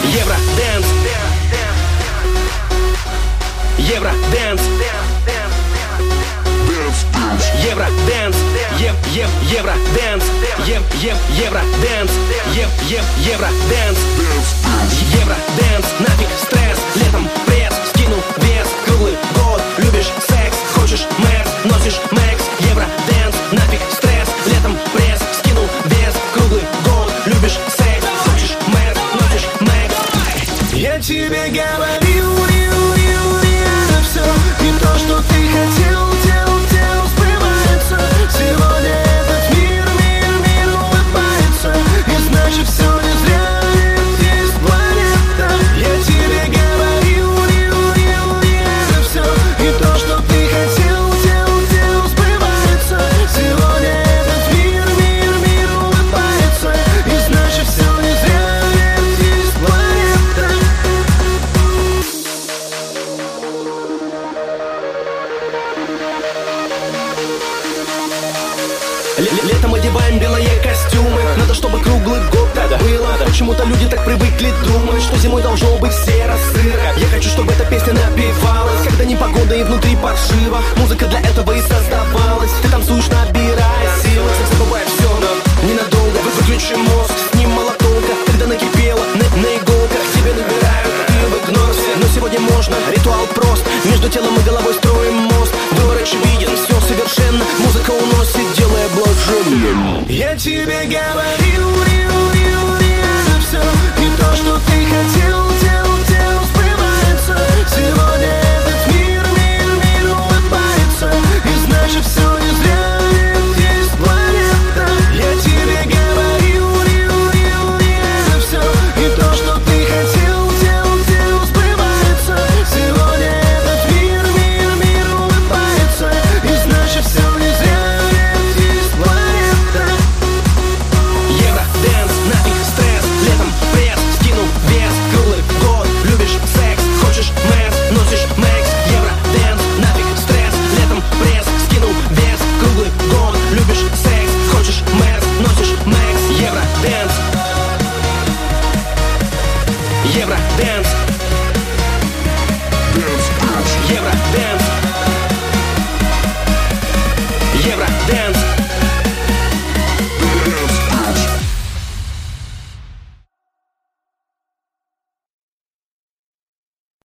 Евродэнс. Евродэнс. Евродэнс. Евродэнс. Евродэнс. Евродэнс. Евродэнс. Нафиг стресс. Летом пресс. Скинул вес. Круглый год. Любишь секс. Хочешь мэкс. Носишь мэкс. Евродэнс. Нафиг стресс. Летом пресс. Скинул вес. Круглый год. Любишь секс. Хочешь мэкс. Носишь мэкс. Я тебе говорил, это все не то, что ты хотел, сбывается. Сегодня этот мир улыбается. И значит все не зря, ведь есть планета. Я тебе говорил, это все не то, что ты хотел, сбывается. Сегодня этот мир улыбается. И значит все не зря, ведь есть планета. Летом одеваем белые костюмы. Надо, чтобы круглый год так было. Почему-то люди так привыкли думать, что зимой должно быть серо-сыро. Я хочу, чтобы эта песня напевалась, когда непогода и внутри паршиво. Музыка для этого и создавалась. Ты танцуешь, набирая силы, забывая все, но ненадолго. Выключи мозг, с ним мало толка. Когда накипело на иголках, тебе набирают, ты в игнор все. Но сегодня можно, ритуал прост. Между телом и головой строим мост. Выбор очевиден, все совершенно. Музыка уносит, делая блаженным. Я тебе говорил, это все не то, что ты хотел, сбывается. Сегодня этот мир улыбается. И значит все не зря, ведь есть планета. Я тебе говорил, это все не то, что ты хотел, сбывается. Сегодня этот мир улыбается. И значит все не зря, ведь есть планета. Евродэнс, нафиг стресс. Летом пресс, скинул вес. Круглый год, любишь секс. Хочешь мэкс, носишь мэкс. Евродэнс, нафиг стресс. Летом пресс, скинул вес. Круглый год, любишь секс. Хочешь мэкс, носишь мэкс. Евродэнс. Евродэнс. Евродэнс.